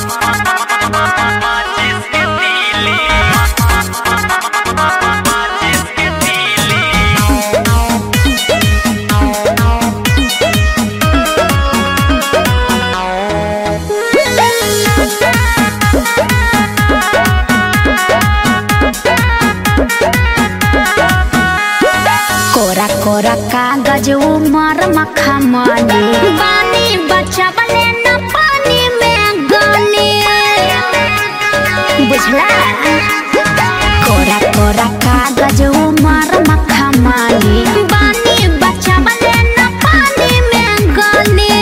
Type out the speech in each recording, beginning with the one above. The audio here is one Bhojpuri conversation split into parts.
कोरा कोरा कागज उमर मखमली पानी बचावले न पानी में गली बुझला। कोरा कोरा कागज उमर मखमली पानी बचावले न पानी में गली।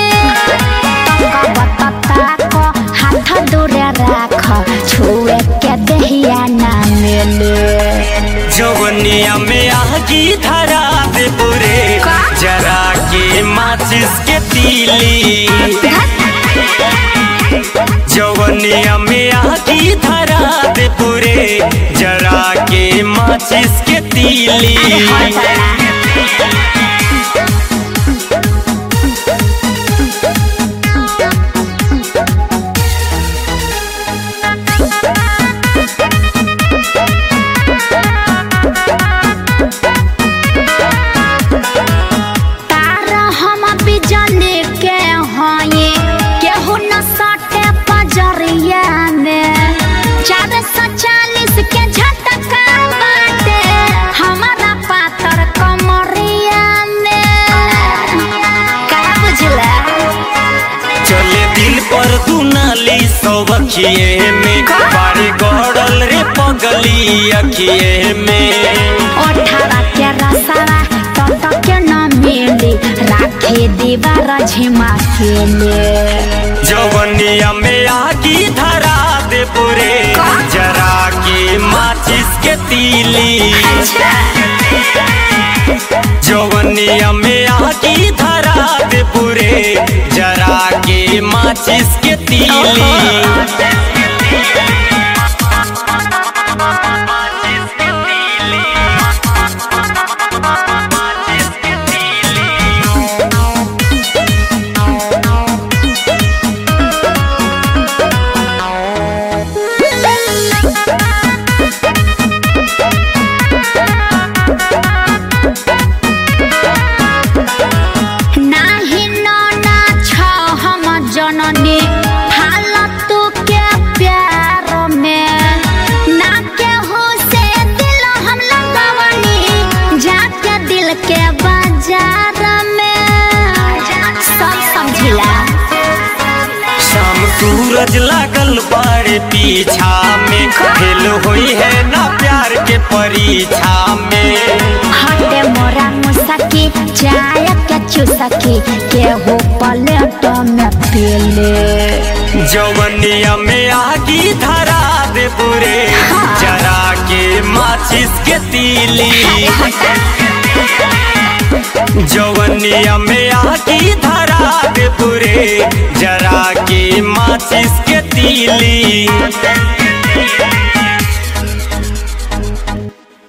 तका को हाथ दूर रख छुए के दहिया ना मिले। जवनिया में आगी धरा दे पूरे जरा के माचिस के तीली। जवनिया में आगी धरा दे पूरे जरा के माचिस के तीली। अखिए में बारी गड़ल रे पगली अखिए में। ओठवा के रसवा तत के न मिली राखे दीवार झिमा के ले। जवनिया में आगी धरा दे पूरे जरा के माचिस के तीली। जवनिया में आगी धरा दे पूरे जरा के माचिस के तीली। सूरज लागल बारे पीछा में खेल हुई है ना प्यार के परीक्षा में। हटे मोरा मुसकी चाय के चुसकी केहू पलेट में पीले। जवनिया में आगी धरा दे पूरे जरा के माचिस के तीली। जवनिया में आगी धरा दे पूरे जरा के माचिस के तीली।